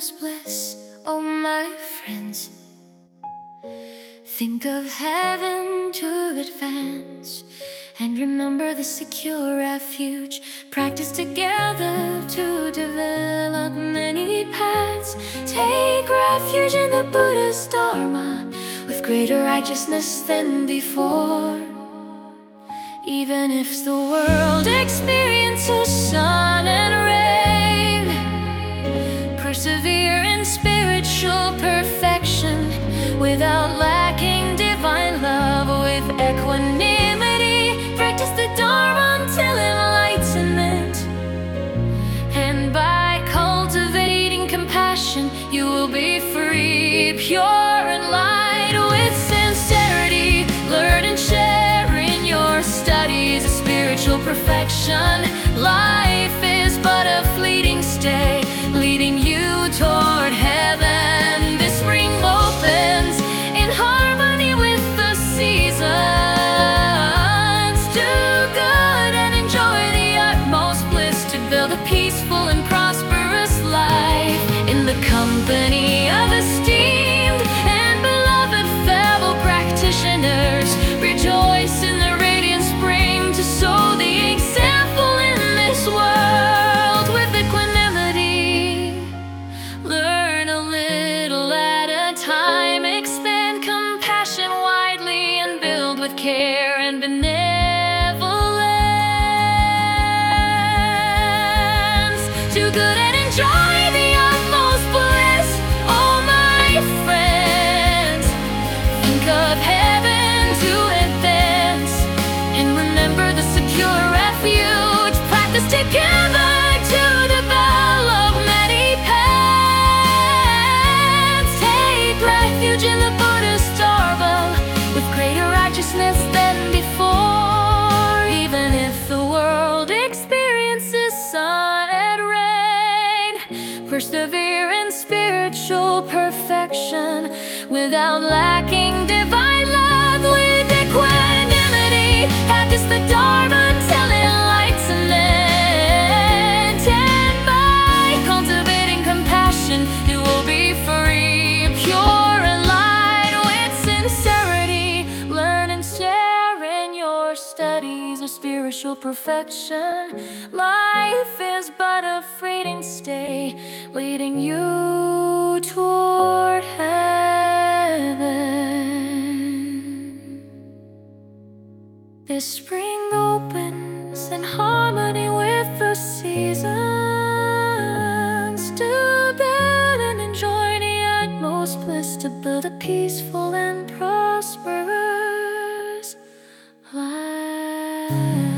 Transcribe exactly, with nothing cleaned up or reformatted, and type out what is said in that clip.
utmost bliss, oh my friends. Think of heaven to advance, and remember the secure refuge. Practice together to develop many paths. Take refuge in the Buddha's Dharma, with greater righteousness than before. Even if the world experiences sun and rain, persevere in spiritual perfection without lacking divine love. With equanimity, practice the Dharma until enlightenment, and by cultivating compassion, you will be free, pure and light. With sincerity, learn and share in your studies of spiritual perfection. Life is but a fleeting stay, leading you toward heaven. This spring opens in harmony with the seasons. Do good and enjoy the utmost bliss, to build a peaceful and prosperous life in the company of esteemed and beloved fellow practitioners. Rejoice in the radiant spring to sow the example in this world. With equanimity, learn a little at a time. Expand compassion widely and build with care and benevolence. Do good and enjoy the utmost bliss, oh my friends. Think of heaven to advance, and remember the secure refuge. Practice together to develop many paths. Take refuge in the Buddha's Dharma, with greater righteousness than before. Even if the world experiences sun and rain, persevere in spiritual perfection without lacking divine love. With equanimity, practice the Dharma until enlightenment, and by cultivating compassion, you will be free, pure and light. With sincerity, learn and share in your studies of spiritual perfection. Life is but a fleeting stay, leading you toward heaven. This spring opens in harmony with the seasons. To build and enjoy the utmost bliss, to build a peaceful and prosperous life.